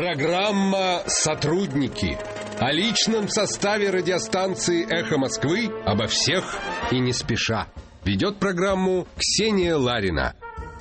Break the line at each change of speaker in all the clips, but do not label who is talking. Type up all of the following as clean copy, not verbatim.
Программа «Сотрудники». О личном составе радиостанции «Эхо Москвы» обо всех и не спеша. Ведет программу Ксения Ларина.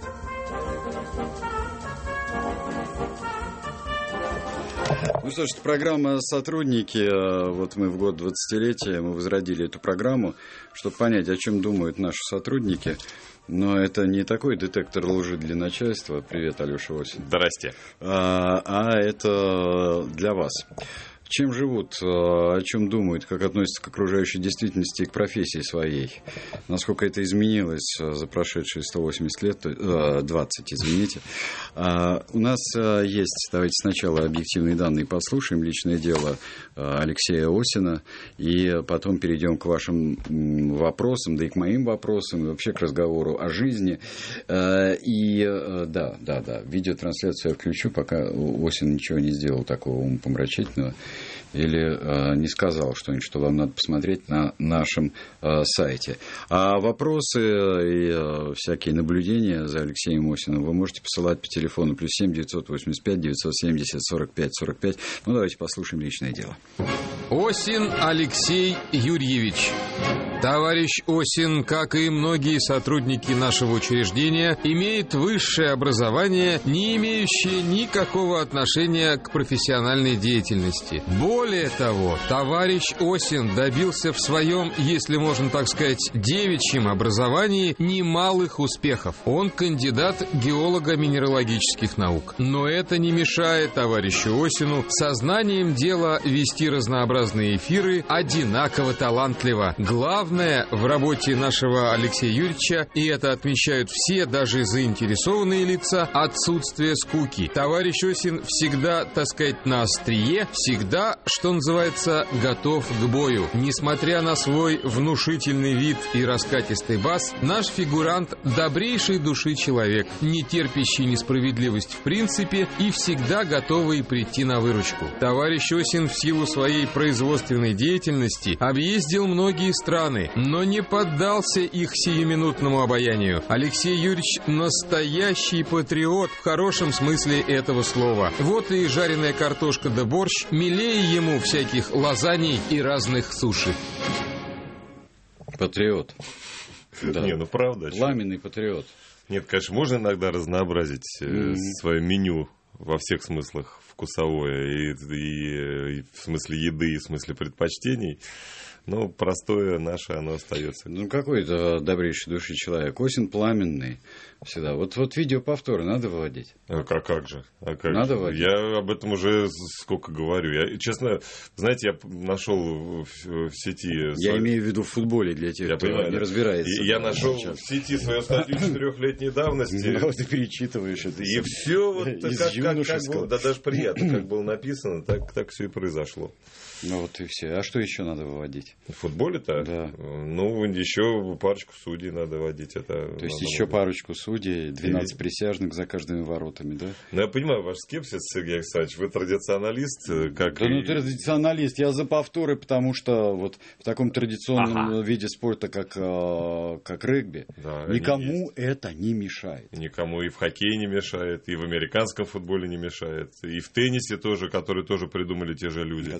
Ну что ж, программа «Сотрудники». Вот мы в год 20-летия мы возродили эту программу, чтобы понять, о чем думают наши сотрудники. Но это не такой детектор лжи для начальства. Привет, Алеша Осин.
Здрасте.
А это для вас. Чем живут, о чем думают, как относятся к окружающей действительности и к профессии своей? Насколько это изменилось за прошедшие 180 лет, 20, извините. У нас есть, давайте сначала объективные данные послушаем, личное дело Алексея Осина, и потом перейдем к вашим вопросам, да и к моим вопросам, и вообще к разговору о жизни. И да, видеотрансляцию я включу, пока Осин ничего не сделал такого умопомрачительного. Или не сказал что-нибудь, что вам надо посмотреть на нашем сайте. А вопросы и всякие наблюдения за Алексеем Осиным вы можете посылать по телефону +7 985 970 45 45. Ну, давайте послушаем личное дело.
Осин Алексей Юрьевич. Товарищ Осин, как и многие сотрудники нашего учреждения, имеет высшее образование, не имеющее никакого отношения к профессиональной деятельности. Более того, товарищ Осин добился в своем, если можно так сказать, девичьем образовании немалых успехов. Он кандидат геолого-минералогических наук. Но это не мешает товарищу Осину сознанием дела вести разнообразные эфиры одинаково талантливо. Главное в работе нашего Алексея Юрьевича, и это отмечают все, даже заинтересованные лица, отсутствие скуки. Товарищ Осин всегда, так сказать, на острие, всегда, что называется, готов к бою. Несмотря на свой внушительный вид и раскатистый бас, наш фигурант добрейшей души человек, не терпящий несправедливость в принципе и всегда готовый прийти на выручку. Товарищ Осин в силу своей производственной деятельности объездил многие страны, но не поддался их сиюминутному обаянию. Алексей Юрьевич настоящий патриот в хорошем смысле этого слова. Вот и жареная картошка да борщ милее ему всяких лазаний и разных суши.
Патриот.
Да. Не, ну правда.
Пламенный патриот.
Нет, конечно, можно иногда разнообразить свое меню во всех смыслах вкусовое, и в смысле еды, и в смысле предпочтений. Но простое наше, оно остается.
Ну, какой-то добрейшей души человек. Осин пламенный всегда. Вот видеоповторы надо выводить.
А как же?
Надо выводить.
Я об этом уже сколько говорю. Я, честно, знаете, я нашел в сети...
Я имею в виду в футболе для тех, кто не разбирается.
Я нашел в сети свою статью 4-летней давности.
Ну, ты перечитываешь это.
И все вот как было, да даже приятно, как было написано, так все и произошло.
Ну вот и все. А что еще надо выводить?
В футболе-то?
Да.
Ну, еще парочку судей надо вводить. Это
то есть еще парочку судей, 12 присяжных за каждыми воротами, да?
Ну, я понимаю ваш скепсис, Сергей Александрович. Вы традиционалист. Как
да, традиционалист. Я за повторы, потому что вот в таком традиционном виде спорта, как регби, да, никому это не мешает.
Никому и в хоккее не мешает, и в американском футболе не мешает, и в теннисе тоже, который тоже придумали те же люди.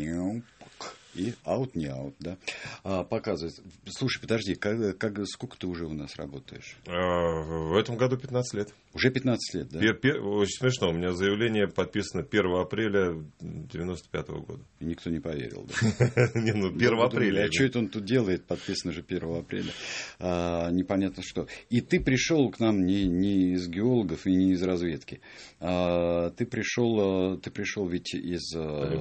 И аут, не аут, да. Показывает. Слушай, подожди, сколько ты уже у нас работаешь?
В этом году 15 лет.
Уже 15 лет, да?
Очень смешно. У меня заявление подписано 1 апреля 1995 года.
И никто не поверил, да?
Не, ну 1 апреля.
А что это он тут делает? Подписано же 1 апреля. Непонятно что. И ты пришел к нам не из геологов и не из разведки. Ты пришел ведь из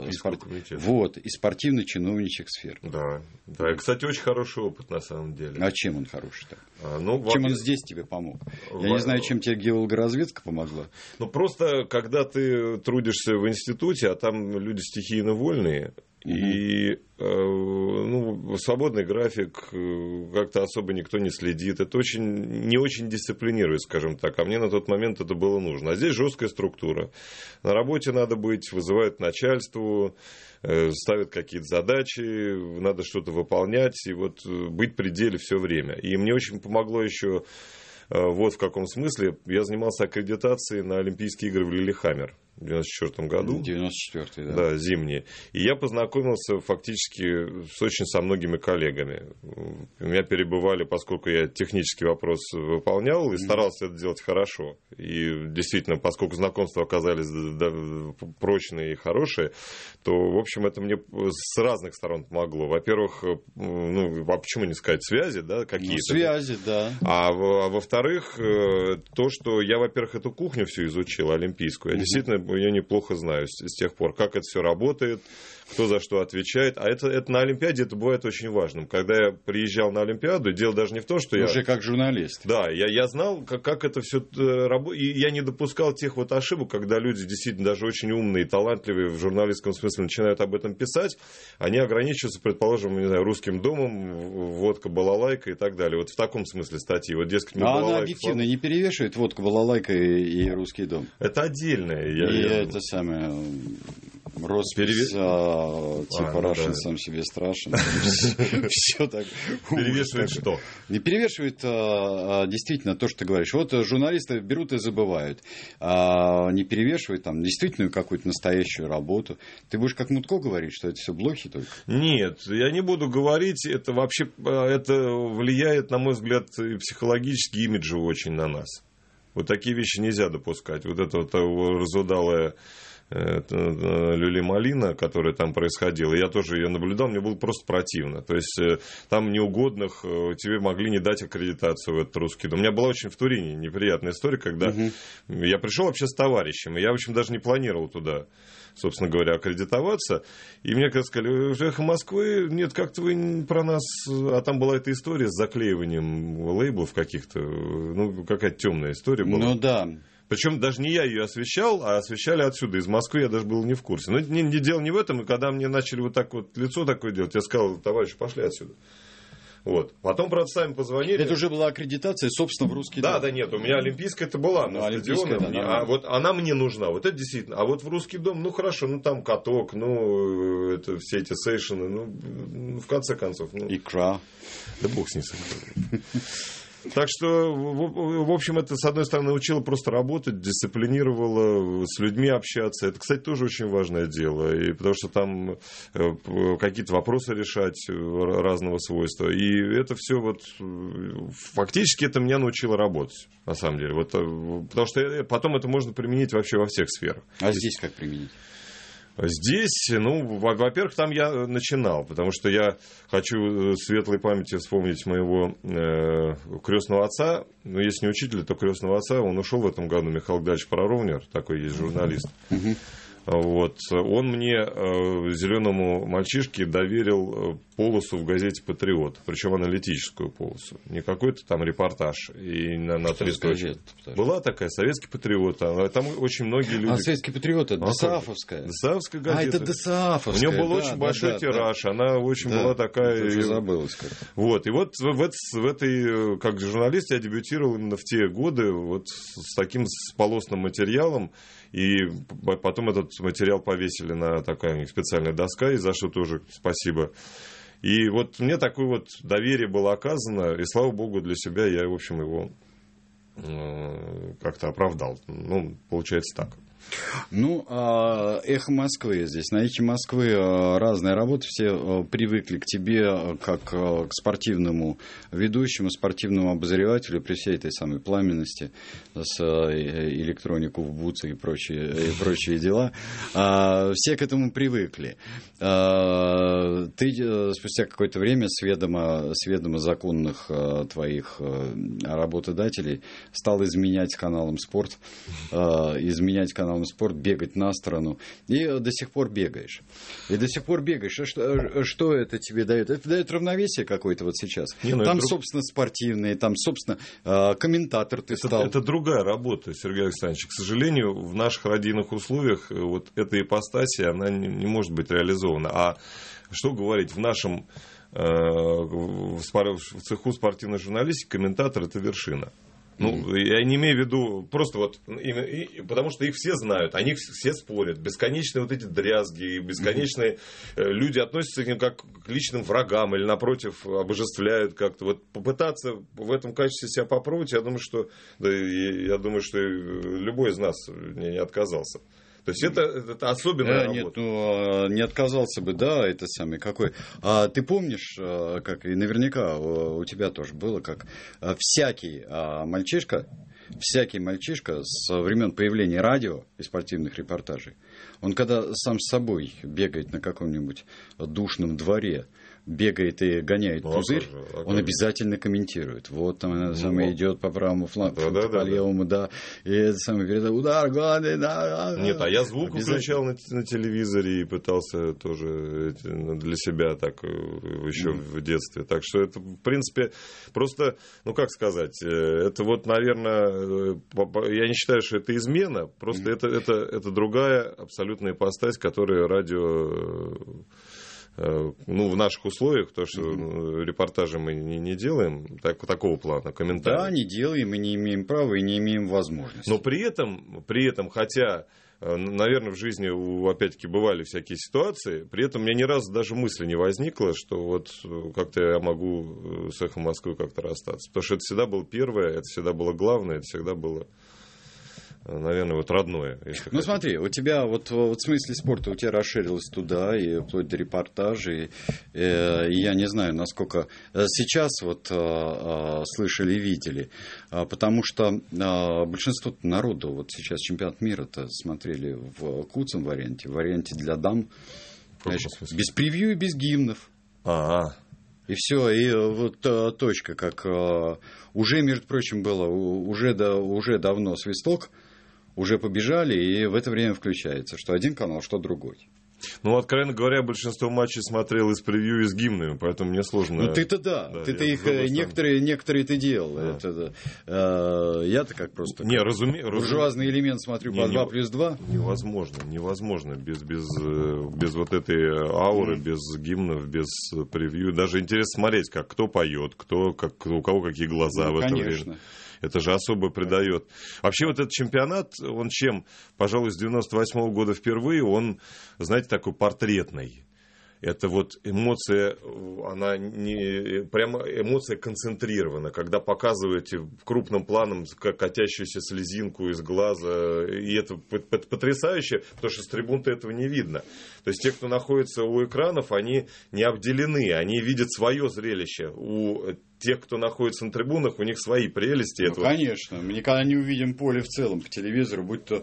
спортивной чиновничьих сфер.
Да. И, кстати, очень хороший опыт на самом деле.
А чем он хороший-то? Чем он здесь тебе помог? Я не знаю, чем тебе геологоразведка помогла.
Ну, просто, когда ты трудишься в институте, а там люди стихийно вольные, и свободный график, как-то особо никто не следит. Это не очень дисциплинирует, скажем так. А мне на тот момент это было нужно. А здесь жесткая структура. На работе надо быть, вызывают начальству, ставят какие-то задачи, надо что-то выполнять, и вот быть в пределе все время. И мне очень помогло еще вот в каком смысле. Я занимался аккредитацией на Олимпийские игры в Лиллехаммер. в 94 году.
94-й, да.
Да, зимние. И я познакомился фактически со многими коллегами. У меня перебывали, поскольку я технический вопрос выполнял и старался это делать хорошо. И действительно, поскольку знакомства оказались прочные и хорошие, то, в общем, это мне с разных сторон помогло. Во-первых, а почему не сказать, связи, да, какие-то.
Связи, да.
А во-вторых, то, что я, во-первых, эту кухню всю изучил, олимпийскую. Я действительно ее неплохо знаю с тех пор, как это все работает, кто за что отвечает. А это на Олимпиаде это бывает очень важным. Когда я приезжал на Олимпиаду, дело даже не в том, что я...
Уже как журналист.
Да, я знал, как это все работает. И я не допускал тех вот ошибок, когда люди действительно даже очень умные и талантливые в журналистском смысле начинают об этом писать. Они ограничиваются, предположим, не знаю, «Русским домом», водка, балалайка и так далее. Вот в таком смысле статьи. Вот, дескать,
она объективно не перевешивает водку, балалайка и «Русский дом».
Это отдельное.
Это самое... Роспись, типа Рашин сам себе страшен. Все так.
Перевешивает что?
Не перевешивает действительно то, что ты говоришь. Вот журналисты берут и забывают. Не перевешивает там действительно какую-то настоящую работу. Ты будешь как Мутко говорить, что это все блохи только?
Нет, я не буду говорить. Это вообще влияет, на мой взгляд, и психологически, имиджево очень на нас. Вот такие вещи нельзя допускать. Вот это вот разудалое люли-малина, которая там происходила, я тоже ее наблюдал, мне было просто противно. То есть там неугодных тебе могли не дать аккредитацию в этот «Русский дом». У меня была очень в Турине неприятная история, когда я пришел вообще с товарищем, и я, в общем, даже не планировал туда, собственно говоря, аккредитоваться. И мне как сказали: «Эхо Москвы, нет, как-то вы про нас...» А там была эта история с заклеиванием лейблов каких-то, какая-то темная история была.
Ну да.
Причем даже не я ее освещал, а освещали отсюда, из Москвы, я даже был не в курсе. Но дело не в этом, и когда мне начали вот так вот лицо такое делать, я сказал: «Товарищи, пошли отсюда». Вот. Потом, правда, сами позвонили.
Это уже была аккредитация, собственно, в «Русский дом».
Да, нет, у меня олимпийская это была на стадионе. А вот она мне нужна, вот это действительно. А вот в «Русский дом», хорошо, там каток, это все эти сейшены, в конце концов.
Икра.
Да бог с ней. Так что, в общем, это, с одной стороны, учило просто работать, дисциплинировало, с людьми общаться. Это, кстати, тоже очень важное дело, и потому что там какие-то вопросы решать разного свойства. И это все фактически это меня научило работать, на самом деле. Потому что потом это можно применить вообще во всех сферах.
А здесь как применить?
Здесь, во-первых, там я начинал, потому что я хочу светлой памяти вспомнить моего крестного отца. Если не учителя, то крестного отца. Он ушел в этом году, Михаил Гальевич Проровнер, такой есть журналист. Он мне, зеленому мальчишке, доверил полосу в газете «Патриот», причем аналитическую полосу, не какой-то там репортаж и на 3 строчки. Была такая «Советский патриот», там очень многие люди.
«Советский патриот» — это ДСААФовская.
ДСААФская газета.
Это ДСААФовская.
У нее был очень большой тираж, она очень была такая.
Уже забылась как-то.
И вот в этой, как журналист, я дебютировал именно в те годы с таким полосным материалом. И потом этот материал повесили на такая специальная доска, и за что тоже спасибо. И мне такое доверие было оказано, и слава богу, для себя я, в общем, его как-то оправдал. Получается так.
«Эхо Москвы» здесь. На «Эхе Москвы» разная работа. Все привыкли к тебе как к спортивному ведущему, спортивному обозревателю при всей этой самой пламенности с электронику в бутсы и прочие дела. Все к этому привыкли. Ты спустя какое-то время с ведома законных твоих работодателей стал изменять каналом «Спорт», бегать на сторону. И до сих пор бегаешь. Что это тебе дает? Это дает равновесие какое-то сейчас. Там, собственно, спортивные, там, собственно, комментатор ты стал.
Это другая работа, Сергей Александрович. К сожалению, в наших родийных условиях эта ипостась, она не может быть реализована. А что говорить, в нашем в цеху спортивной журналистики комментатор — это вершина. Я не имею в виду просто потому что их все знают, они все спорят, бесконечные эти дрязги, бесконечные люди относятся к ним как к личным врагам или, напротив, обожествляют как-то. Попытаться в этом качестве себя попробовать, я думаю, что любой из нас не отказался. То есть это особенная работа.
Нет, ну, не отказался бы, да, это самый какой. А ты помнишь, как и наверняка у тебя тоже было, как всякий мальчишка со времен появления радио и спортивных репортажей, он когда сам с собой бегает на каком-нибудь душном дворе, бегает и гоняет пузырь, он обязательно комментирует. Вот там самое идет по правому флангу, по левому, да. И это самое передает удар, главный, да.
Нет, а я звук включал на телевизоре и пытался тоже для себя так еще в детстве. Так что это, в принципе, просто, ну как сказать, это вот, наверное, я не считаю, что это измена, просто это другая абсолютная ипостась, которая радио... Ну, в наших условиях, потому что репортажи мы не делаем такого плана, комментарии.
Да, не делаем, и не имеем права, и не имеем возможности.
Но при этом, хотя, наверное, в жизни, опять-таки, бывали всякие ситуации, при этом у меня ни разу даже мысли не возникло, что вот как-то я могу с «Эхом Москвы» как-то расстаться. Потому что это всегда было первое, это всегда было главное, это всегда было... наверное, вот родное.
Ну, смотри, у тебя вот в смысле спорта у тебя расширилось туда, и вплоть до репортажей. И я не знаю, насколько сейчас вот слышали и видели. Потому что большинство народу вот сейчас чемпионат мира-то смотрели в куцом варианте, в варианте для дам. Знаешь, без превью и без гимнов. И все, и вот точка, как уже, между прочим, было, уже давно свисток, уже побежали, и в это время включается, что один канал, что другой.
Ну, откровенно говоря, большинство матчей смотрел из превью и с гимнами, поэтому мне сложно...
Ну, ты-то да, ты-то их, некоторые ты делал. Да. Я-то как просто буржуазный элемент смотрю по 2+2.
Невозможно без вот этой ауры, без гимнов, без превью. Даже интересно смотреть, как кто поет, у кого какие глаза в это время. Это же особо придает. Вообще вот этот чемпионат, он чем, пожалуй, с 98 года впервые, он, знаете, такой портретный. Это вот эмоция, она не прямо эмоция концентрирована, когда показываете крупным планом катящуюся слезинку из глаза, и это потрясающе, потому что с трибун-то этого не видно. То есть те, кто находится у экранов, они не обделены, они видят свое зрелище. У тех, кто находится на трибунах, у них свои прелести.
Ну, конечно. Мы никогда не увидим поле в целом по телевизору, будь то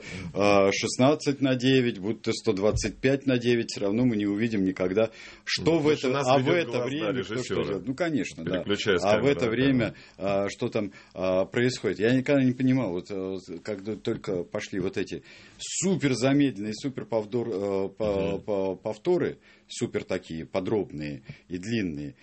16:9, будь то 125:9, все равно мы не увидим никогда, что в это, в это время... Ну, конечно, да. А в это время что там происходит. Я никогда не понимал, вот когда только пошли вот эти супер замедленные, супер повторы, супер такие подробные и длинные,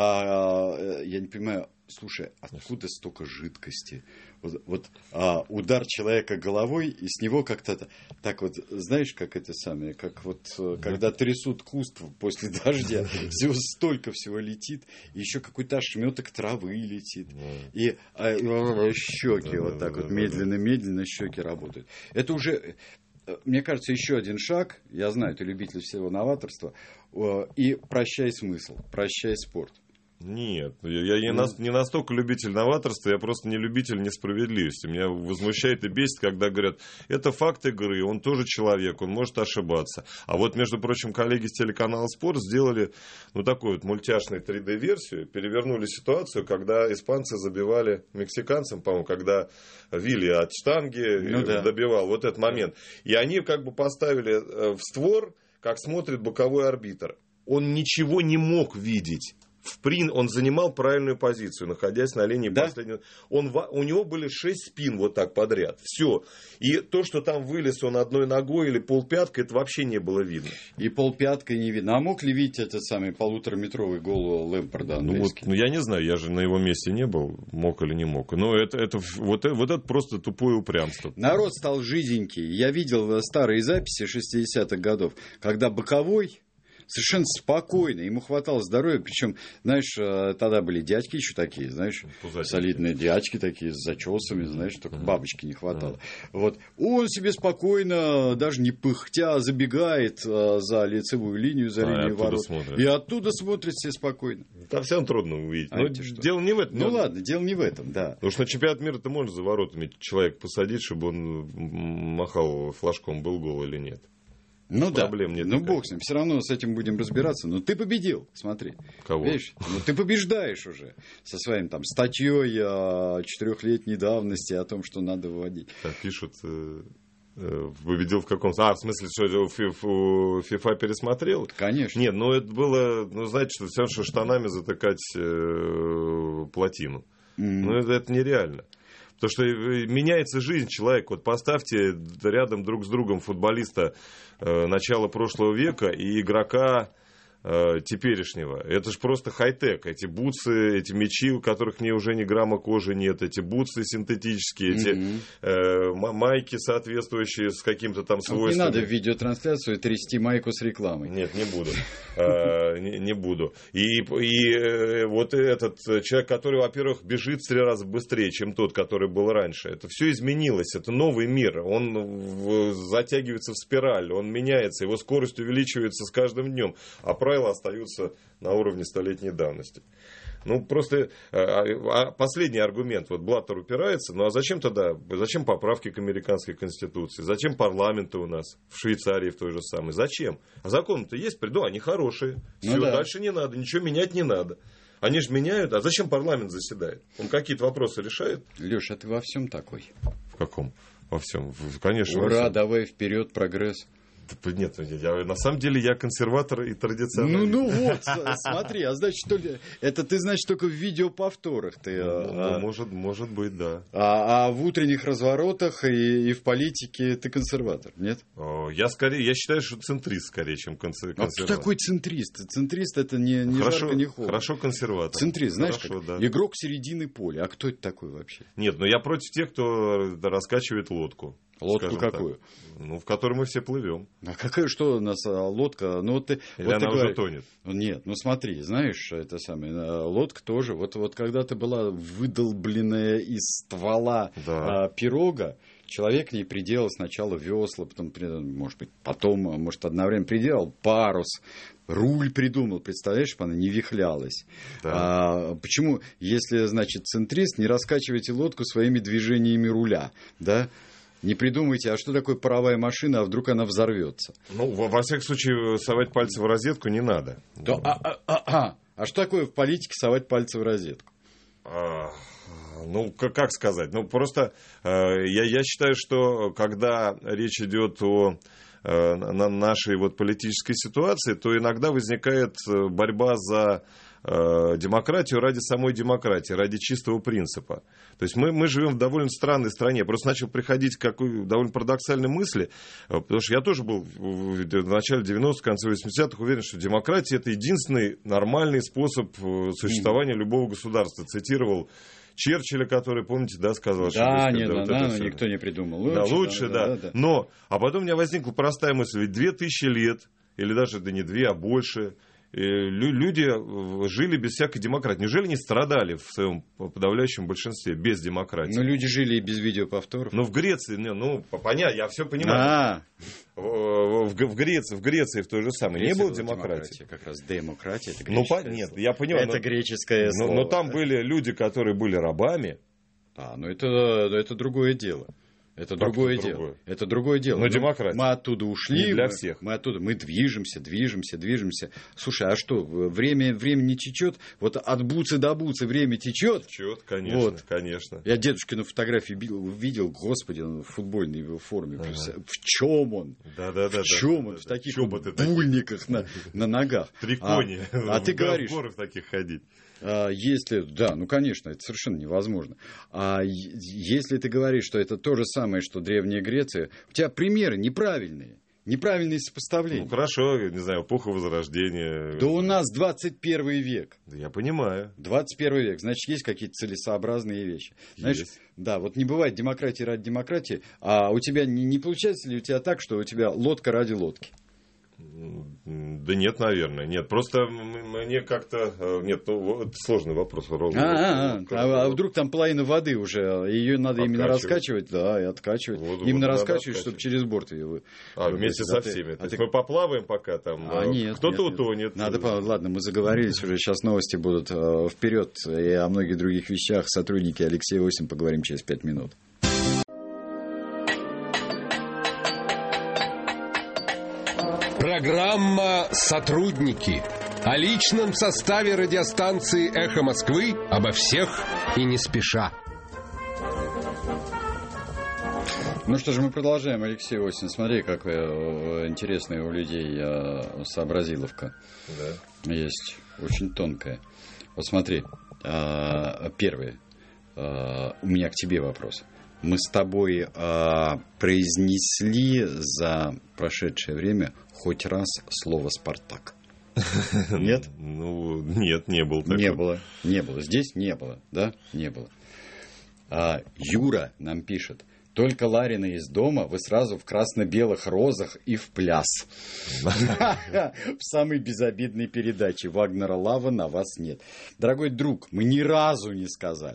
я не понимаю, слушай, откуда столько жидкости? Вот удар человека головой, и с него как-то так вот, знаешь, как это самое, как вот когда трясут куст после дождя, всего столько всего летит, и еще какой-то ошметок травы летит, и щеки вот так вот медленно щеки работают. Это уже... Мне кажется, еще один шаг, я знаю, ты любитель всего новаторства, и прощай смысл, прощай спорт.
Нет, я не настолько любитель новаторства, я просто не любитель несправедливости. Меня возмущает и бесит, когда говорят, это факт игры, он тоже человек, он может ошибаться. А вот, между прочим, коллеги с телеканала «Спорт» сделали такую вот мультяшную 3D-версию, перевернули ситуацию, когда испанцы забивали мексиканцам, по-моему, когда Вилли от штанги добивал, вот этот момент. И они как бы поставили в створ, как смотрит боковой арбитр. Он ничего не мог видеть. Он занимал правильную позицию, находясь на линии последнего. У него были 6 спин вот так подряд. Все. И то, что там вылез он одной ногой или полпяткой, это вообще не было видно. И полпяткой не видно.
А мог ли видеть этот самый 1,5-метровый гол Лэмпарда английский?
Я не знаю, я же на его месте не был, мог или не мог. Но вот это просто тупое упрямство.
Народ стал жиденький. Я видел старые записи 60-х годов, когда боковой совершенно спокойно, ему хватало здоровья, причем, знаешь, тогда были дядьки еще такие, знаешь, солидные дядьки такие, с зачесами, знаешь, только бабочки не хватало. Вот. Он себе спокойно, даже не пыхтя, забегает за лицевую линию, за линию ворот. И оттуда смотрит себе спокойно.
Там всем трудно увидеть. Но дело не в этом.
Ну ладно, дело не в этом, да.
Потому что на чемпионат мира ты можешь за воротами человека посадить, чтобы он махал флажком, был гол или нет.
Ну да,
нет,
ну бог с ним, все равно с этим будем разбираться. Но ты победил, смотри.
Кого?
Видишь? Ну ты побеждаешь уже со своим там статьей 4-летней давности о том, что надо выводить.
Так пишут, победил в каком-то... в смысле, что ФИФА пересмотрел?
Конечно.
Нет, ну это было, знаете, что все, что штанами затыкать плотину. Ну это нереально. Потому что меняется жизнь человека. Вот поставьте рядом друг с другом футболиста начала прошлого века и игрока теперешнего. Это же просто хай-тек. Эти бутсы, эти мячи, у которых уже ни грамма кожи нет, эти бутсы синтетические, эти майки соответствующие с каким-то там свойством.
Не надо в видеотрансляцию трясти майку с рекламой.
Нет, не буду. Не буду. И вот этот человек, который, во-первых, бежит в 3 раза быстрее, чем тот, который был раньше. Это все изменилось. Это новый мир. Он затягивается в спираль, он меняется, его скорость увеличивается с каждым днем. А правила остаются на уровне столетней давности. Ну, просто последний аргумент. Вот Блаттер упирается. Ну, а зачем тогда? Зачем поправки к американской конституции? Зачем парламенты у нас? В Швейцарии в той же самой. Зачем? А законы-то есть, они хорошие. Все, да. Дальше не надо, ничего менять не надо. Они же меняют. А зачем парламент заседает? Он какие-то вопросы решает?
Леша, ты во всем такой.
В каком? Во всем. Конечно.
Ура,
во всем.
давай вперед, прогресс.
Нет, на самом деле я консерватор и традиционалист.
Ну вот, смотри, а значит, это ты, значит, только в видеоповторах ты...
Может быть, да.
А в утренних разворотах и в политике ты консерватор, нет?
Я считаю, что центрист скорее, чем консерватор.
А кто такой центрист? Центрист это не жарко, не холодно.
Хорошо консерватор.
Центрист, знаешь,
хорошо,
как?
Да.
Игрок середины поля. А кто это такой вообще?
Нет, я против тех, кто раскачивает лодку.
Лодку какую?
Так. В которой мы все плывем.
А какая, что у нас лодка?
Или она уже тонет?
Нет, смотри, знаешь, это самое, лодка тоже. Вот когда-то была выдолбленная из ствола пирога, человек к ней приделал сначала весла, потом, может, одновременно приделал парус, руль придумал, представляешь, чтобы она не вихлялась. Да. Почему, если, значит, центрист, не раскачивайте лодку своими движениями руля, да? Не придумайте, а что такое паровая машина, а вдруг она взорвется?
Во всяком случае, совать пальцы в розетку не надо.
А что такое в политике совать пальцы в розетку?
Как сказать? Просто я считаю, что когда речь идет о нашей политической ситуации, то иногда возникает борьба за демократию ради самой демократии, ради чистого принципа. То есть мы живем в довольно странной стране. Я просто начал приходить к довольно парадоксальной мысли, потому что я тоже был в начале 90-х, конце 80-х уверен, что демократия – это единственный нормальный способ существования любого государства. Цитировал Черчилля, который, помните, сказал, что...
никто не придумал.
Лучше. Но, а потом у меня возникла простая мысль, ведь 2000 лет, или даже не 2, а больше... Люди жили без всякой демократии. Неужели не страдали в своем подавляющем большинстве без демократии?
Люди жили и без видеоповторов.
В Греции, понятно, я все понимаю. В Греции в той же самой не было демократии.
Как раз демократия. Это греческое
нет, я понимаю.
Это греческое слово.
Но там были люди, которые были рабами.
Это другое дело. Это другое дело. Это другое дело.
Но демократия.
Мы оттуда ушли.
Не для всех.
Мы движемся. Слушай, а что, время не течет? Вот от буцы до буцы время течет?
Течет, конечно, конечно.
Я дедушкину фотографию видел, господи, он в футбольной форме. В чем он? В чем он? В таких бульниках на ногах.
Триконе.
А ты говоришь...
В горы в таких ходить.
Конечно, это совершенно невозможно. А если ты говоришь, что это то же самое, что Древняя Греция, у тебя примеры неправильные сопоставления.
Хорошо, не знаю, эпоха Возрождения.
Да у нас 21 век.
Да я понимаю.
21 век, значит, есть какие-то целесообразные вещи. Знаешь,
есть.
Да, вот не бывает демократии ради демократии, а у тебя не получается ли у тебя так, что у тебя лодка ради лодки?
Да нет, наверное. Нет, просто мне как-то... Нет, ну, это сложный вопрос.
А вдруг там половина воды уже, ее надо именно раскачивать, да, и откачивать. Именно раскачивать, чтобы через борт ее...
Вместе со всеми. То есть мы поплаваем пока там, кто-то утонет.
Ладно, мы заговорились уже, сейчас новости будут. Вперед, и о многих других вещах сотрудники Алексея Осин поговорим через 5 минут.
Программа «Сотрудники». О личном составе радиостанции «Эхо Москвы» обо всех и не спеша.
Ну что же, мы продолжаем. Алексей Осин, смотри, какая интересная у людей сообразиловка. Да. Есть, очень тонкая. Вот смотри, первый, у меня к тебе вопрос. Мы с тобой произнесли за прошедшее время хоть раз слово «Спартак»? Нет?
Ну, нет, не было такого.
Не было. Здесь не было, да? Не было. Юра нам пишет. Только Ларина из дома, вы сразу в красно-белых розах и в пляс. В самой безобидной передаче Вагнера Лава на вас нет. Дорогой друг, мы ни разу не сказали.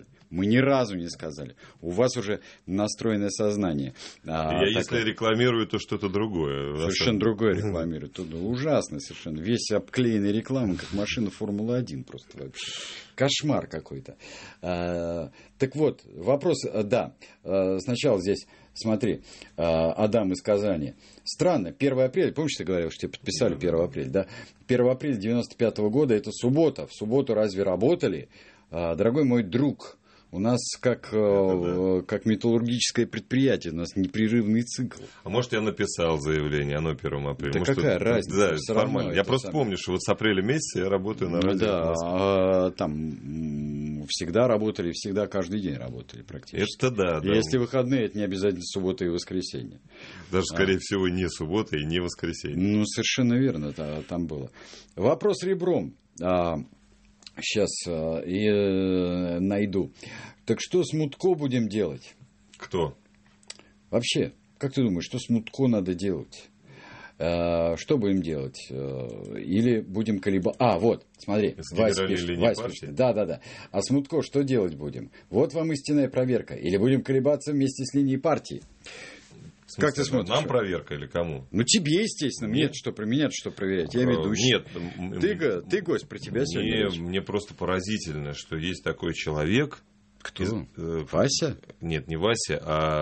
У вас уже настроенное сознание.
Если рекламирую, то что-то другое.
Совершенно другое рекламирую. Ужасно совершенно. Весь обклеенный рекламой, как машина Формулы-1 просто вообще. Кошмар какой-то. Так вот, вопрос, да. Сначала здесь, смотри, Адам из Казани. Странно, 1 апреля, помнишь, ты говорил, что тебе подписали 1 апреля, да? 1 апреля 95 года, это суббота. В субботу разве работали? Дорогой мой друг, у нас как металлургическое предприятие, у нас непрерывный цикл.
А может, я написал заявление, оно 1 апреля.
Да какая разница?
Да, нормально. Я просто помню, что вот с апреля месяца я работаю на радио.
Да, там всегда работали, всегда каждый день работали практически.
Это да.
И если выходные, это не обязательно суббота и воскресенье.
Даже, скорее всего, не суббота и не воскресенье.
Ну, совершенно верно, там было. Вопрос ребром. Сейчас найду. Так что с Мутко будем делать?
Кто?
Вообще, как ты думаешь, что с Мутко надо делать? Что будем делать? Или будем колебаться? Вот, смотри. Вася пишет. Да. А с Мутко что делать будем? Вот вам истинная проверка. Или будем колебаться вместе с линией партии?
Как ты смотришь? Нам проверка или кому?
Ну, тебе, естественно. Мне что проверять. Я ведущий.
Нет.
Ты гость, про тебя сегодня.
Мне просто поразительно, что есть такой человек.
Кто? Вася?
Нет, не Вася,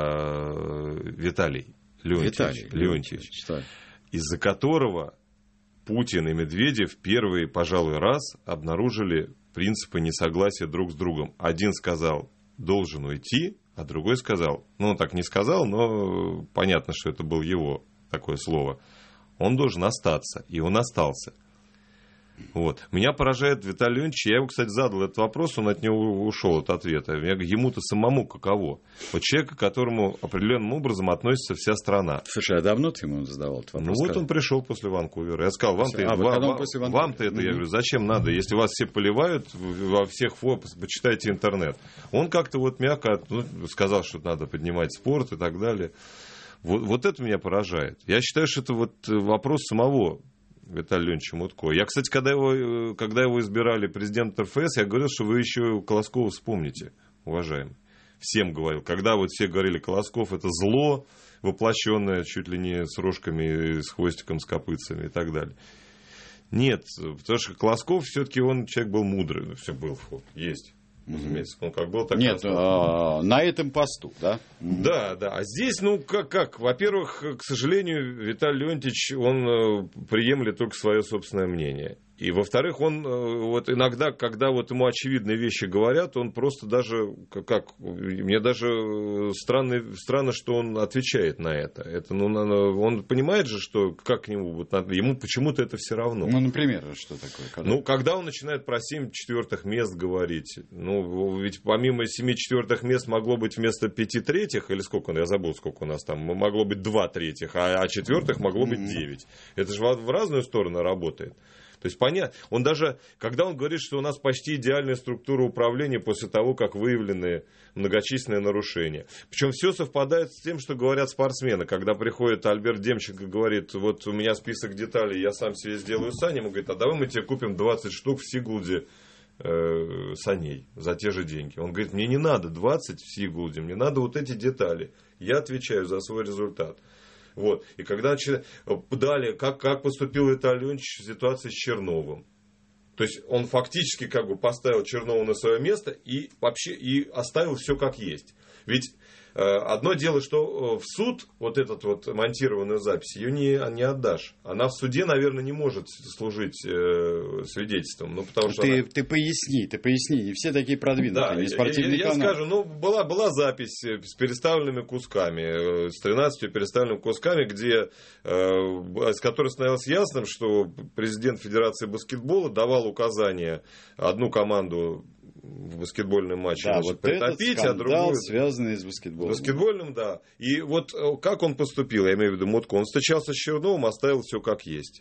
а Виталий Леонтьевич. Из-за которого Путин и Медведев первый, пожалуй, раз обнаружили принципы несогласия друг с другом. Один сказал, должен уйти, а другой сказал, ну, он так не сказал, но понятно, что это было его такое слово. Он должен остаться, и он остался. Вот. Меня поражает Виталий Леонтьевич. Я ему, кстати, задал этот вопрос, он от него ушел от ответа. Я говорю, ему-то самому каково? Вот человека, к которому определенным образом относится вся страна.
Слушай, а давно ты ему задавал этот вопрос?
Ну, вот он пришел после Ванкувера. Я сказал, вам-то это, я говорю, зачем надо? Если вас все поливают во всех форумах, почитайте интернет. Он как-то вот мягко сказал, что надо поднимать спорт и так далее. Вот это меня поражает. Я считаю, что это вот вопрос самого Виталия Леонтьевича Мутко. Я, кстати, когда его избирали президентом РФС, я говорил, что вы еще Колоскова вспомните, уважаемый. Всем говорил. Когда вот все говорили, Колосков это зло, воплощенное чуть ли не с рожками, с хвостиком, с копытцами и так далее. Нет, потому что Колосков все-таки он человек был мудрый. Все был, есть. Разумеется, он как был, так
нет, на этом посту, да?
Да. А здесь, как? Во-первых, к сожалению, Виталий Леонтьевич, он приемлет только свое собственное мнение. И, во-вторых, он вот иногда, когда вот ему очевидные вещи говорят, он просто даже, мне даже странно, что он отвечает на это. Он понимает же, что как к нему, ему почему-то это все равно.
Ну, например, что такое?
Когда он начинает про 7 четвертых мест говорить, ведь помимо 7 четвертых мест могло быть вместо 5 третьих, или сколько, я забыл, сколько у нас там, могло быть 2 третьих, а четвертых могло быть 9. Это же в разную сторону работает. То есть понятно, он даже, когда он говорит, что у нас почти идеальная структура управления после того, как выявлены многочисленные нарушения. Причем все совпадает с тем, что говорят спортсмены. Когда приходит Альберт Демченко и говорит, вот у меня список деталей, я сам себе сделаю сани, ему говорит, а давай мы тебе купим 20 штук в Сигулде саней за те же деньги. Он говорит, мне не надо 20 в Сигулде, мне надо вот эти детали. Я отвечаю за свой результат. Вот. И когда далее, как поступил Виталий Леонидович в ситуации с Черновым. То есть он фактически как бы поставил Чернова на свое место и вообще и оставил все как есть. Ведь одно дело, что в суд вот эту вот монтированную запись, ее не отдашь. Она в суде, наверное, не может служить свидетельством. Ну, потому что
ты поясни. Не все такие продвинутые.
Да,
не спортивный
я скажу, ну, была запись с переставленными кусками, с 13 переставленными кусками, с которой становилось ясным, что президент Федерации баскетбола давал указания одну команду в баскетбольном матче,
да,
значит,
вот
притопить,
этот скандал,
а другую...
связанный с баскетболом.
Баскетбольным, да. И вот как он поступил, я имею в виду Мутко, он встречался с Черновым, оставил все как есть.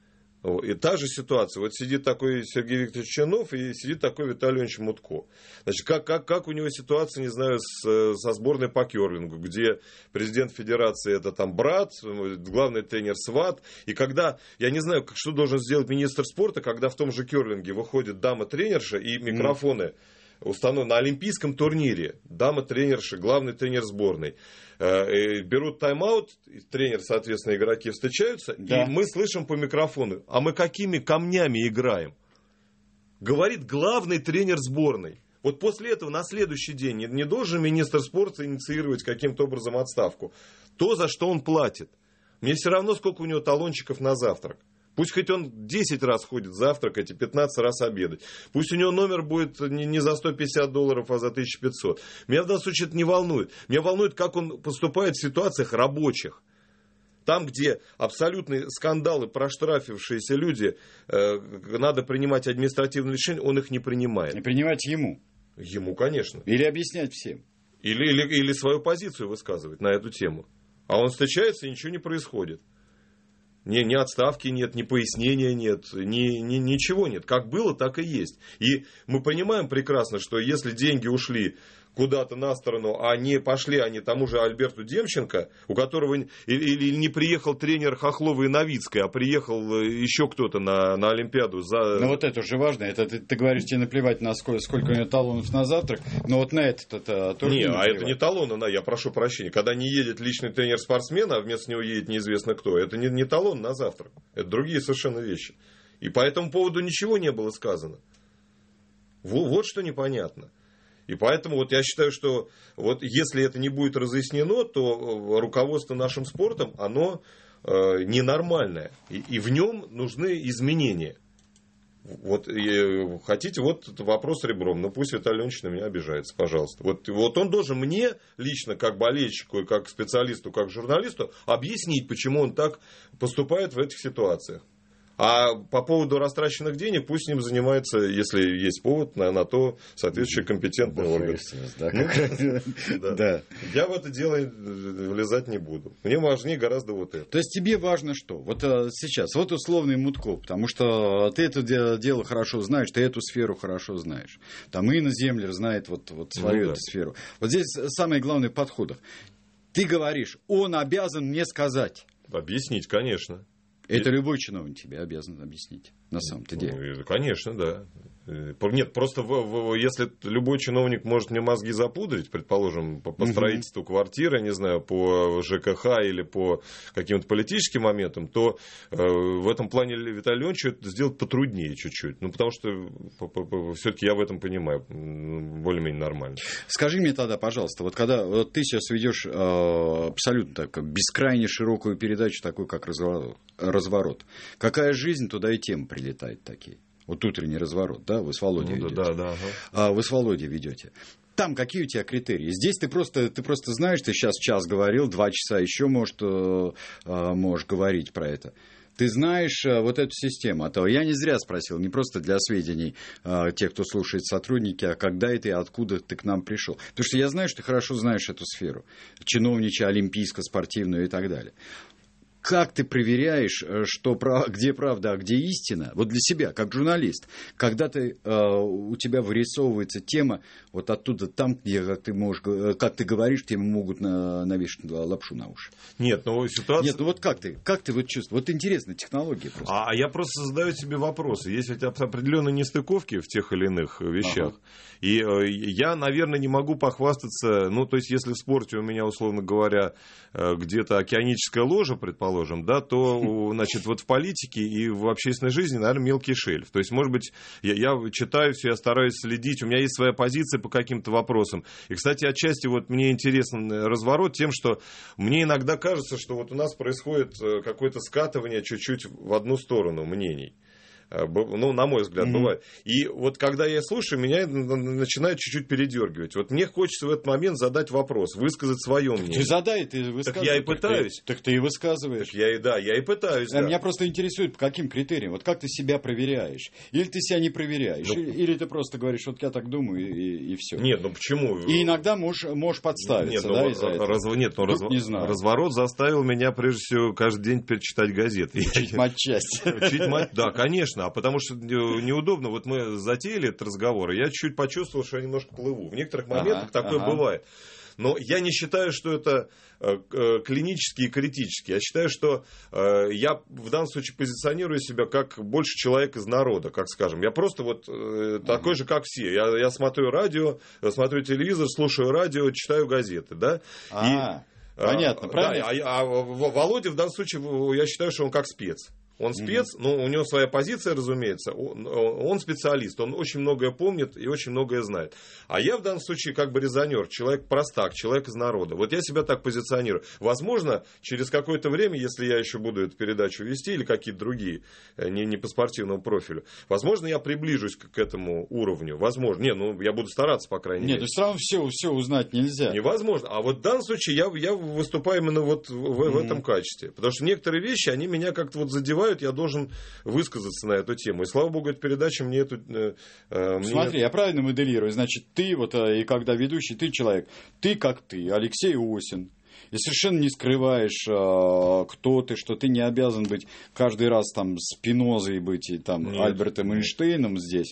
И та же ситуация. Вот сидит такой Сергей Викторович Чернов и сидит такой Виталий Леонидович Мутко. Значит, как у него ситуация, не знаю, со сборной по керлингу, где президент Федерации это там брат, главный тренер сват. И когда, я не знаю, что должен сделать министр спорта, когда в том же керлинге выходит дама-тренерша и микрофоны установлены на олимпийском турнире. Дама-тренерша, главный тренер сборной. Берут тайм-аут, тренер, соответственно, игроки встречаются, да. И мы слышим по микрофону, а мы какими камнями играем? Говорит главный тренер сборной. Вот после этого на следующий день не должен министр спорта инициировать каким-то образом отставку. То, за что он платит. Мне все равно, сколько у него талончиков на завтрак. Пусть хоть он 10 раз ходит завтракать и 15 раз обедать. Пусть у него номер будет не за $150, а за 1500. Меня в данном случае это не волнует. Меня волнует, как он поступает в ситуациях рабочих. Там, где абсолютные скандалы, проштрафившиеся люди, надо принимать административные решения, он их не принимает.
И принимать ему.
Ему, конечно.
Или объяснять всем.
Или свою позицию высказывать на эту тему. А он встречается, и ничего не происходит. Ни отставки нет, ни пояснения нет, ничего нет. Как было, так и есть. И мы понимаем прекрасно, что если деньги ушли куда-то на сторону, а не пошли они тому же Альберту Демченко, у которого или не приехал тренер Хохлова и Новицкая, а приехал еще кто-то на Олимпиаду.
Ну вот это уже важно. Это ты говоришь, тебе наплевать на сколько у него талонов на завтрак, но вот на это тоже
не
наплевать.
Это не талон, я прошу прощения. Когда не едет личный тренер спортсмена, а вместо него едет неизвестно кто, это не талон на завтрак. Это другие совершенно вещи. И по этому поводу ничего не было сказано. Вот что непонятно. И поэтому вот я считаю, что вот если это не будет разъяснено, то руководство нашим спортом, оно ненормальное. И в нем нужны изменения. Вот хотите, вот вопрос ребром. Ну пусть Виталий Леонидович на меня обижается, пожалуйста. Вот он должен мне лично, как болельщику, и как специалисту, как журналисту, объяснить, почему он так поступает в этих ситуациях. А по поводу растраченных денег, пусть с ним занимается, если есть повод, на то соответствующий компетентный орган. Да. Я в это дело влезать не буду. Мне важнее гораздо вот это.
То есть тебе важно что? Вот сейчас, вот условный Мутко, потому что ты это дело хорошо знаешь, ты эту сферу хорошо знаешь. Там Инна Землер знает вот свою эту сферу. Вот здесь самое главное в подходах. Ты говоришь, он обязан мне сказать.
Объяснить, конечно.
Это любой чиновник тебе обязан объяснить, на самом-то деле.
Ну, конечно, да. Нет, просто если любой чиновник может мне мозги запудрить, предположим, по строительству квартиры, не знаю, по ЖКХ или по каким-то политическим моментам, то в этом плане Виталию Леонидовичу это сделать потруднее чуть-чуть. Ну, потому что все-таки я в этом понимаю более-менее нормально.
Скажи мне тогда, пожалуйста, вот когда ты сейчас ведешь абсолютно так, бескрайне широкую передачу, такую как «Разворот», какая жизнь туда и темы прилетают такие? Вот утренний разворот, да, вы с Володей ведете.
Да.
Вы с Володей ведете. Там какие у тебя критерии? Здесь ты просто знаешь, ты сейчас час говорил, 2 часа еще можешь говорить про это. Ты знаешь вот эту систему. А то я не зря спросил, не просто для сведений тех, кто слушает сотрудники, а когда это и откуда ты к нам пришел. Потому что я знаю, что ты хорошо знаешь эту сферу. Чиновничья, олимпийско-спортивную и так далее. как ты проверяешь, где правда, а где истина, вот для себя, как журналист, когда у тебя вырисовывается тема, вот оттуда, там, где, как ты говоришь, тебе могут навешать лапшу на уши.
Нет, ну ситуация...
Нет, ну вот как ты вот чувствуешь? Вот интересная технология просто.
А я просто задаю себе вопросы. Есть ведь определенные нестыковки в тех или иных вещах. Ага. И я, наверное, не могу похвастаться, ну, то есть, если в спорте у меня, условно говоря, где-то океаническая ложа, предположим, да, то, значит, вот в политике и в общественной жизни, наверное, мелкий шельф. То есть, может быть, я читаю все, я стараюсь следить, у меня есть своя позиция по каким-то вопросам. И, кстати, отчасти вот мне интересен разворот тем, что мне иногда кажется, что вот у нас происходит какое-то скатывание чуть-чуть в одну сторону мнений. Ну, на мой взгляд, бывает. И вот когда я слушаю, меня начинает чуть-чуть передергивать. Вот мне хочется в этот момент задать вопрос, высказать свое мнение.
Ты задай, ты высказывай.
Так я и пытаюсь.
Так ты и высказываешь.
Так я и пытаюсь. Да.
Меня просто интересует, по каким критериям. Вот как ты себя проверяешь? Или ты себя не проверяешь? Или ты просто говоришь, вот я так думаю, и все.
Нет, ну почему?
И иногда можешь подставиться, да, из-за этого.
Не знаю. Разворот заставил меня, прежде всего, каждый день перечитать газеты.
Чуть матчасть.
Да, конечно. А потому что неудобно. Вот мы затеяли этот разговор, и я чуть почувствовал, что я немножко плыву. В некоторых моментах такое бывает. Но я не считаю, что это клинически и критически. Я считаю, что я в данном случае позиционирую себя как больше человек из народа, как скажем. Я просто вот такой же, как все. Я смотрю радио, смотрю телевизор, слушаю радио, читаю газеты. Да?
Понятно, правильно.
А Володя в данном случае, я считаю, что он как спец. Он спец, но у него своя позиция, разумеется. Он специалист, он очень многое помнит и очень многое знает. А я в данном случае как бы резонер, человек-простак, человек из народа. Вот я себя так позиционирую. Возможно, через какое-то время, если я еще буду эту передачу вести или какие-то другие, не по спортивному профилю, возможно, я приближусь к этому уровню. Возможно. Я буду стараться, по крайней мере.
Нет, все равно все узнать нельзя.
Невозможно. А вот в данном случае я выступаю именно вот в этом качестве. Потому что некоторые вещи, они меня как-то вот задевают, я должен высказаться на эту тему. И слава богу, эта передача мне эту...
Смотри, я правильно моделирую. Значит, ты вот, и когда ведущий, ты человек. Ты как ты, Алексей Осин. И совершенно не скрываешь, кто ты, что ты не обязан быть каждый раз там Спинозой быть и там Альбертом Эйнштейном здесь.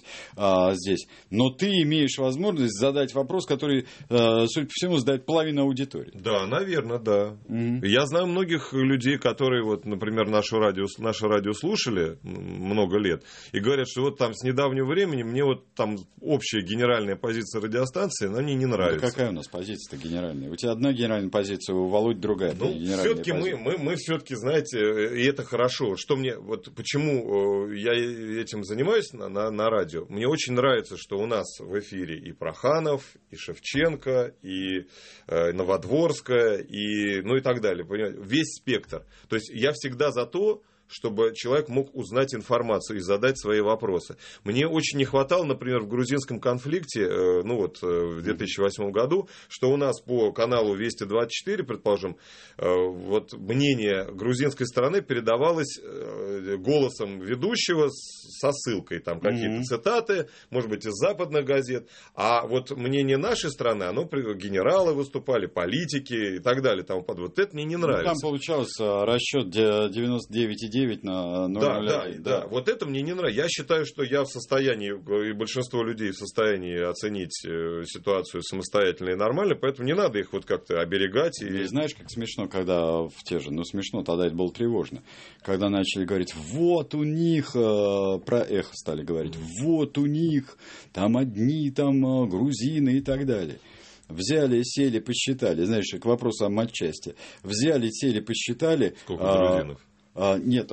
Но ты имеешь возможность задать вопрос, который, судя по всему, задает половина аудитории.
Да, наверное, да. Я знаю многих людей, которые, вот, например, наше радио слушали много лет, и говорят, что вот там с недавнего времени мне вот там общая генеральная позиция радиостанции, она мне не нравится.
Да какая у нас позиция-то генеральная? У тебя одна генеральная позиция, у Володь другая.
Все-таки мы все-таки, знаете, и это хорошо. Что мне, вот почему я этим занимаюсь на радио? Мне очень нравится, что у нас в эфире и Проханов, и Шевченко, и Новодворская, и так далее. Понимаете? Весь спектр. То есть я всегда за то, чтобы человек мог узнать информацию и задать свои вопросы. Мне очень не хватало, например, в грузинском конфликте, в 2008 году, что у нас по каналу Вести-24, предположим, вот мнение грузинской стороны передавалось голосом ведущего со ссылкой, там какие-то цитаты, может быть, из западных газет, а вот мнение нашей страны, генералы выступали, политики и так далее, тому подобное. Вот это мне не нравится.
Там получался расчет 99,9 на 0,01.
Да, вот это мне не нравится. Я считаю, что я в состоянии, и большинство людей в состоянии оценить ситуацию самостоятельно и нормально, поэтому не надо их вот как-то оберегать.
И знаешь, как смешно, когда смешно, тогда это было тревожно, когда начали говорить, вот у них, про эхо стали говорить, вот у них, там одни, там грузины и так далее. Взяли, сели, посчитали, знаешь, к вопросу о матчасти, взяли, сели, посчитали.
Сколько грузинов?
Нет,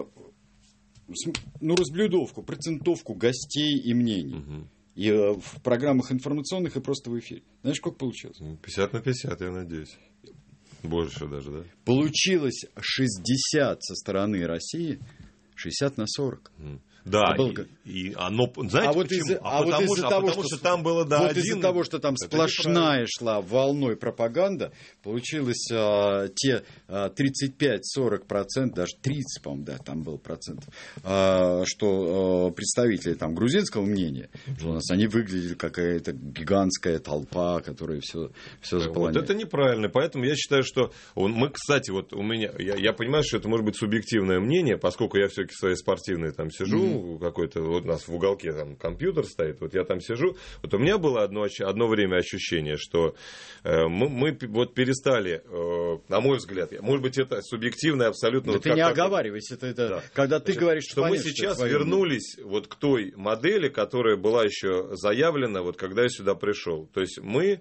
разблюдовку, процентовку гостей и мнений. И в программах информационных, и просто в эфире. Знаешь, сколько получилось?
50/50, я надеюсь. Больше даже, да?
Получилось 60 со стороны России, 60/40.
Да, и оно, знаете,
вот
почему?
Потому что там было, да, вот из-за того, что там сплошная шла волной пропаганда, получилось те 35-40%, даже 30, по-моему, да, там был процент, что представители там грузинского мнения, что у нас они выглядели какая-то гигантская толпа, которая все заполоняет.
Вот это неправильно, поэтому я считаю, что мы, кстати, вот у меня, я понимаю, что это может быть субъективное мнение, поскольку я все-таки свои спортивные там сижу, какой-то, вот у нас в уголке там компьютер стоит, вот я там сижу, вот у меня было одно время ощущение, что мы вот перестали, на мой взгляд, может быть, это субъективное абсолютно.
Да
вот
ты не оговаривайся, да. Когда ты говоришь,
что мы сейчас вернулись вот к той модели, которая была еще заявлена, вот когда я сюда пришел. То есть мы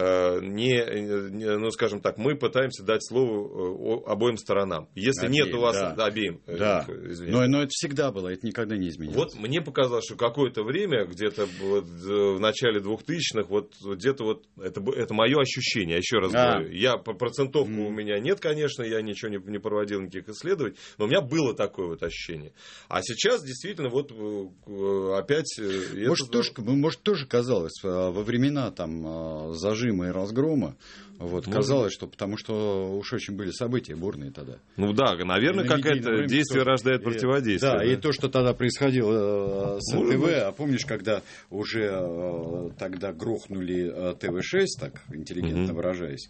ну, скажем так, мы пытаемся дать слово обоим сторонам. Если нет у вас обеим,
но это всегда было, это никогда не изменилось.
Вот мне показалось, что какое-то время, где-то вот в начале 2000-х, вот где-то вот это мое ощущение, еще раз говорю. Я по процентовку у меня нет, конечно, я ничего не проводил, никаких исследований, но у меня было такое вот ощущение. А сейчас действительно вот опять...
Может, тоже казалось, во времена там зажима и разгрома, вот, казалось, что потому что уж очень были события бурные тогда.
Ну да, наверное, какое-то действие рождает противодействие.
Да, и то, что тогда происходило с НТВ, а помнишь, когда уже тогда грохнули ТВ-6, так интеллигентно выражаясь,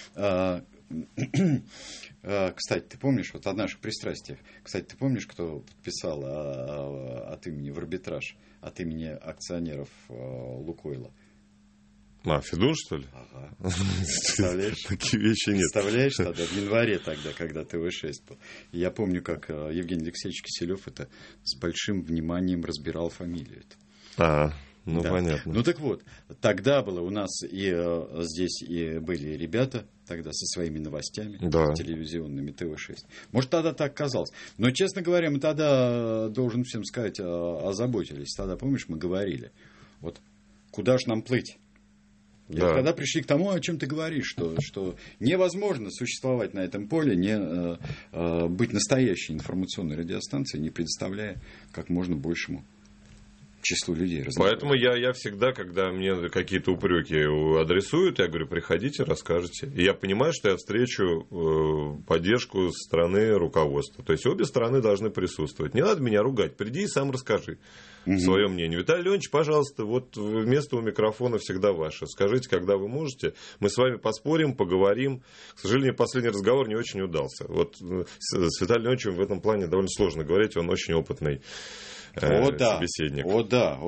кстати, ты помнишь, вот о наших пристрастиях, кстати, ты помнишь, кто подписал от имени в арбитраж, от имени акционеров Лукойла?
Федун, что ли?
Ага. Представляешь?
Такие вещи нет.
Представляешь, тогда, в январе тогда, когда ТВ-6 был. И я помню, как Евгений Алексеевич Киселев это с большим вниманием разбирал фамилию.
Ну, да. Понятно.
Ну, так вот, тогда было у нас и здесь и были ребята тогда со своими новостями, телевизионными, ТВ-6. Может, тогда так казалось. Но, честно говоря, мы тогда, должен всем сказать, озаботились. Тогда, помнишь, мы говорили, вот, куда же нам плыть? И когда пришли к тому, о чем ты говоришь, что невозможно существовать на этом поле, не быть настоящей информационной радиостанцией, не предоставляя как можно большему числу людей.
Поэтому я всегда, когда мне какие-то упреки адресуют, я говорю, приходите, расскажите. И я понимаю, что я встречу поддержку со стороны руководства. То есть обе стороны должны присутствовать. Не надо меня ругать, приди и сам расскажи свое мнение. Виталий Леонидович, пожалуйста, вот место у микрофона всегда ваше. Скажите, когда вы можете, мы с вами поспорим, поговорим. К сожалению, последний разговор не очень удался. Вот с Виталием Леонидовичем в этом плане довольно сложно говорить, он очень опытный собеседник.
О да.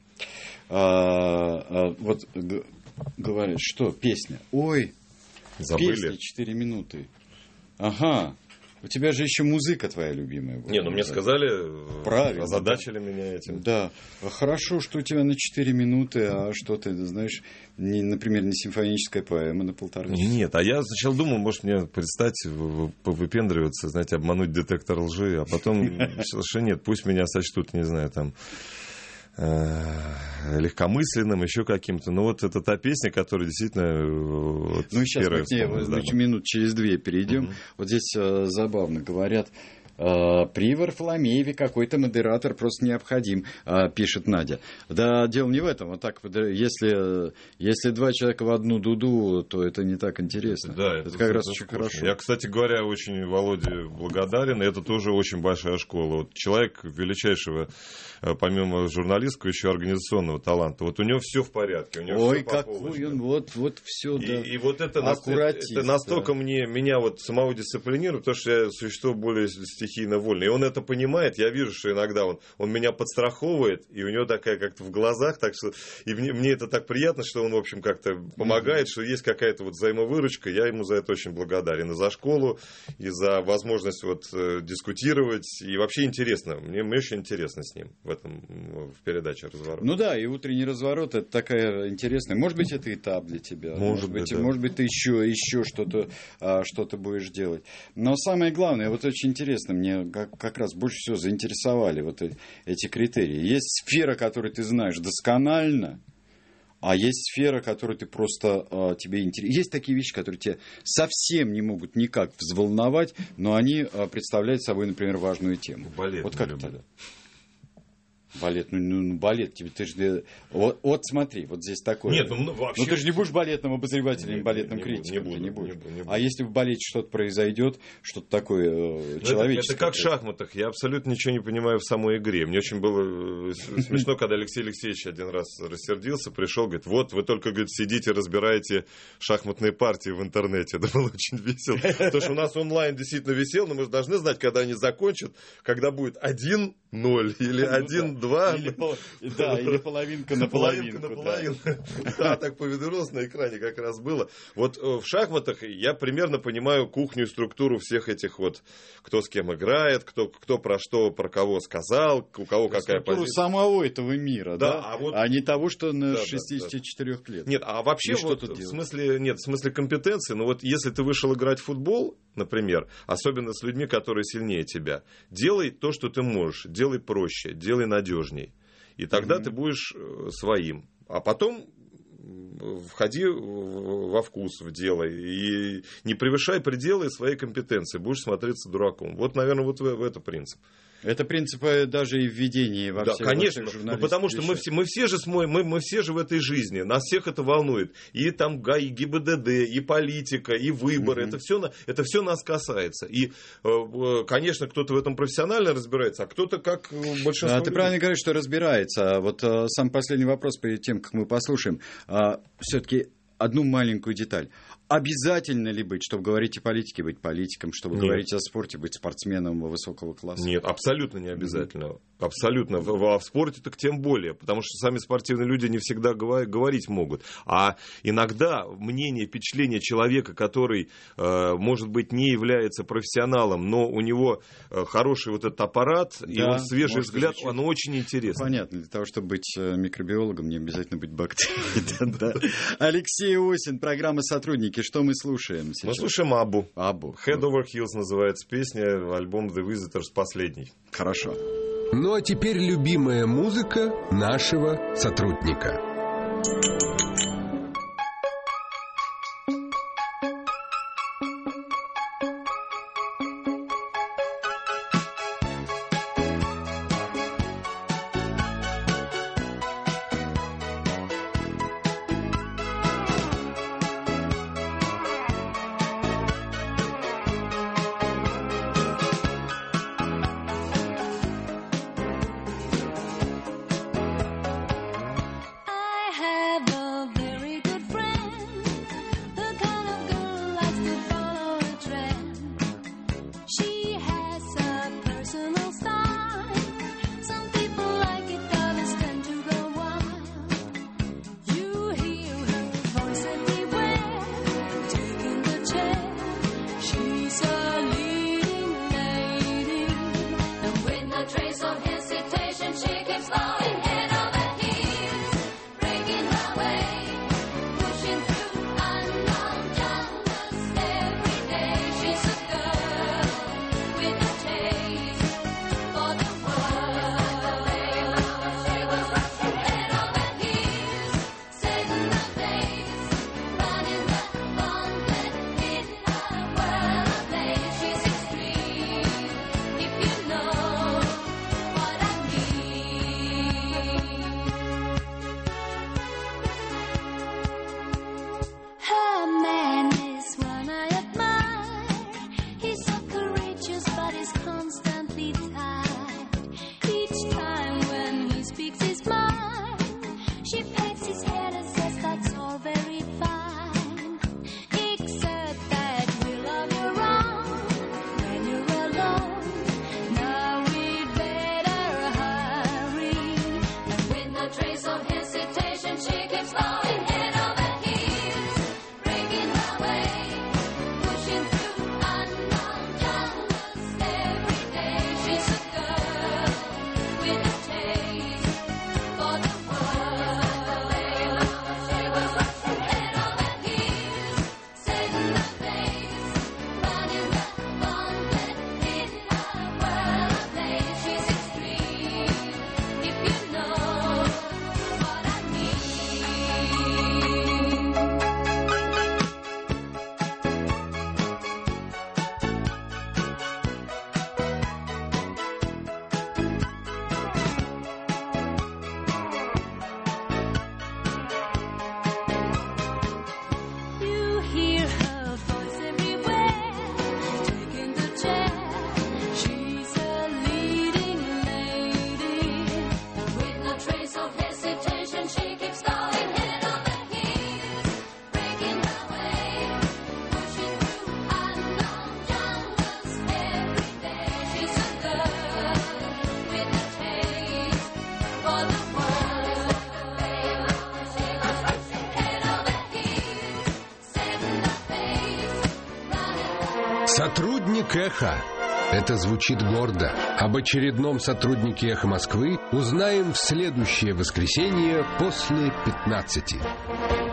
Вот говорят, что песня? Ой,
забыли.
Песня 4 минуты. Ага. У тебя же еще музыка твоя любимая была.
Не, ну мне сказали,
правильно,
озадачили меня этим.
Да. Хорошо, что у тебя на 4 минуты, а что ты, знаешь, например, не симфоническая поэма на 1,5 часа.
Нет, а я сначала думал, может, мне предстать, выпендриваться, знаете, обмануть детектор лжи, а потом, что нет, пусть меня сочтут, не знаю, там, легкомысленным, еще каким-то. Но вот это та песня, которая действительно... Вот,
ну, сейчас мы к ней минут через 2 перейдем. Вот здесь забавно говорят. При Варфоломееве какой-то модератор просто необходим, пишет Надя. Да, дело не в этом. Вот так, если 2 человека в одну дуду, то это не так интересно.
Да,
это как раз очень хорошо.
Я, кстати говоря, очень Володе благодарен. И это тоже очень большая школа. Вот человек величайшего, помимо журналистского, еще организационного таланта. Вот у него все в порядке. У него
ой, какой он, вот все, да.
И вот это настолько меня вот самого дисциплинирует, потому что я существо более стихийно вольный. И он это понимает. Я вижу, что иногда он меня подстраховывает, и у него такая как-то в глазах, так что и мне это так приятно, что он, в общем, как-то помогает, что есть какая-то вот взаимовыручка. Я ему за это очень благодарен. И за школу, и за возможность вот дискутировать. И вообще интересно. Мне очень интересно с ним в передаче «Разворот».
Ну да, и «Утренний разворот» это такая интересная. Может быть, это этап для тебя. Может быть, ты еще что-то будешь делать. Но самое главное, вот очень интересно, мне как раз больше всего заинтересовали вот эти критерии. Есть сфера, которую ты знаешь досконально, а есть сфера, которую ты просто тебе интересна. Есть такие вещи, которые тебя совсем не могут никак взволновать, но они представляют собой, например, важную тему.
Балет,
вот как это? Балет, балет, ты же... Вот смотри, вот здесь такое.
Нет, вообще...
ты же не будешь балетным обозревателем, балетным критиком. Не будешь. А если в балете что-то произойдет, что-то такое человеческое...
Это как в шахматах. Я абсолютно ничего не понимаю в самой игре. Мне очень было смешно, когда Алексей Алексеевич один раз рассердился, пришел, говорит, вот вы только, говорит, сидите, разбираете шахматные партии в интернете. Это было очень весело. Потому что у нас онлайн действительно висел, но мы же должны знать, когда они закончат, когда будет 1-0 или 1-2.
Или половинка на половинку.
Да, так поведалось на экране как раз было. Вот в шахматах я примерно понимаю кухню и структуру всех этих вот, кто с кем играет, кто про что, про кого сказал, у кого какая позиция.
Структуру самого этого мира, да? А не того, что на 64 лет.
Нет, а вообще вот в смысле компетенции, ну вот если ты вышел играть в футбол, например, особенно с людьми, которые сильнее тебя, делай то, что ты можешь, делай проще, делай надежней. И тогда ты будешь своим. А потом входи во вкус в дело и не превышай пределы своей компетенции, будешь смотреться дураком. Вот, наверное, вот это принцип.
Это принципы даже и введения во всех журналистских
ну, потому что мы все же в этой жизни, нас всех это волнует. И там и ГИБДД, и политика, и выборы, это все нас касается. И, конечно, кто-то в этом профессионально разбирается, а кто-то как большинство.
Ты правильно говоришь, что разбирается. Вот сам последний вопрос перед тем, как мы послушаем. Все-таки одну маленькую деталь. Обязательно ли быть, чтобы говорить о политике, быть политиком, чтобы говорить о спорте, быть спортсменом высокого класса?
Нет, абсолютно не обязательно. Абсолютно. В спорте так тем более, потому что сами спортивные люди не всегда говорить могут. А иногда мнение, впечатление человека, который, может быть, не является профессионалом, но у него хороший вот этот аппарат, и он свежий взгляд, оно очень интересно.
Понятно. Для того, чтобы быть микробиологом, не обязательно быть бактерией. Алексей Осин, программа «Сотрудники». Что мы слушаем сейчас?
Мы слушаем Аббу.
Head
Over Heels называется песня, альбом The Visitors последний.
Хорошо.
Ну а теперь любимая музыка нашего сотрудника.
I have a
Сотрудник «Эхо». Это звучит гордо. Об очередном сотруднике «Эхо Москвы» узнаем в следующее воскресенье после 15.